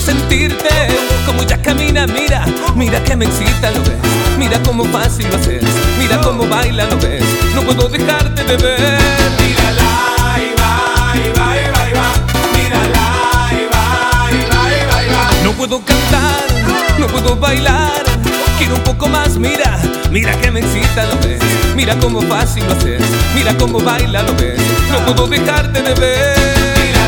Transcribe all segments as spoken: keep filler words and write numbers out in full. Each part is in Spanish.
sentirte como ella camina, mira, mira que me excita, lo ves. Mira cómo fácil lo haces, mira cómo baila, lo ves. No puedo dejarte de ver. Mírala y va, y va, y va, y va. Mírala y va, y va, y va, y va. No puedo cantar, no puedo bailar, quiero un poco más, mira, mira que me excita, lo ves. Mira cómo fácil lo haces, mira cómo baila, lo ves. No puedo dejarte de ver.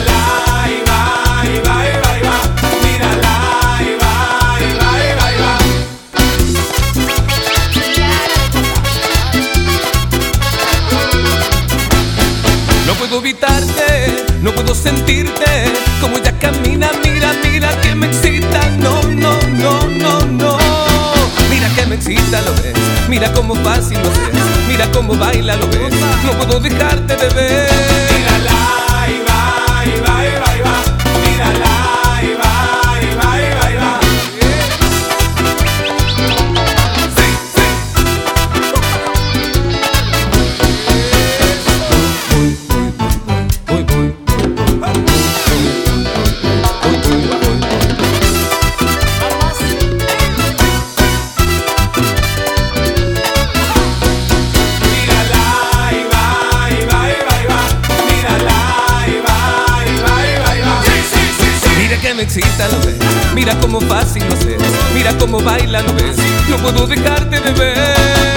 No puedo evitarte, no puedo sentirte como ella camina, mira, mira que me excita, no, no, no, no, no. Mira que me excita, lo ves, mira cómo fácil lo haces, mira cómo baila, lo ves. No puedo dejarte de ver. Mírala y va, y va, y va, y va. Mírala y va, y va, y va, y va. Sí, sí. Voy, voy, voy, que me excita, lo ves. Mira cómo fácil lo haces, mira cómo baila, lo ves. No puedo dejarte de ver.